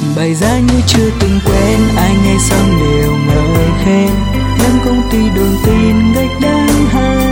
bày ra như chưa từng quen, ai nghe xong đều ngợi khen. Thêm công ty đồn tin gạch đáng hay